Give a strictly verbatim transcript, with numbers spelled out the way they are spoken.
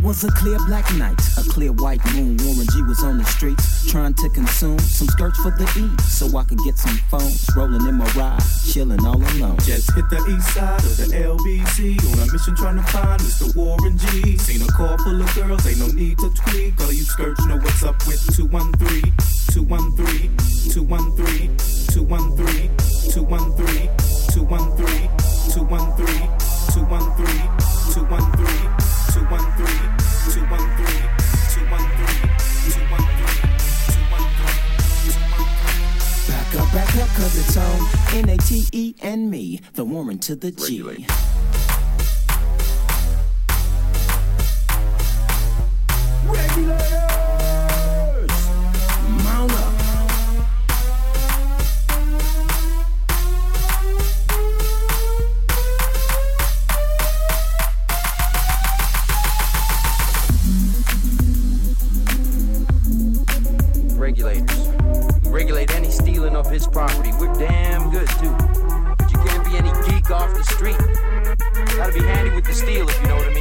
was a clear black night, a clear white moon. Warren G was on the streets, trying to consume some skirts for the E, so I could get some phones. Rolling in my ride, chilling all alone. Just hit the east side of the L B C on a mission trying to find Mister Warren G. Seen a car full of girls, ain't no need to tweak. All you skirts know what's up with two one three, two one three, two one three, two one three, two one three, two one three, two one three, two one three, two one three, two one three, two one three, two one three, two one three, two one three. Back up, back up, cause it's on N A T E and me, the Warren to the G. Regulate. Regulators! Mount up. Regulators. We regulate any stealing of his property. We're damn good too. But you can't be any geek off the street. Gotta be handy with the steel if you know what I mean.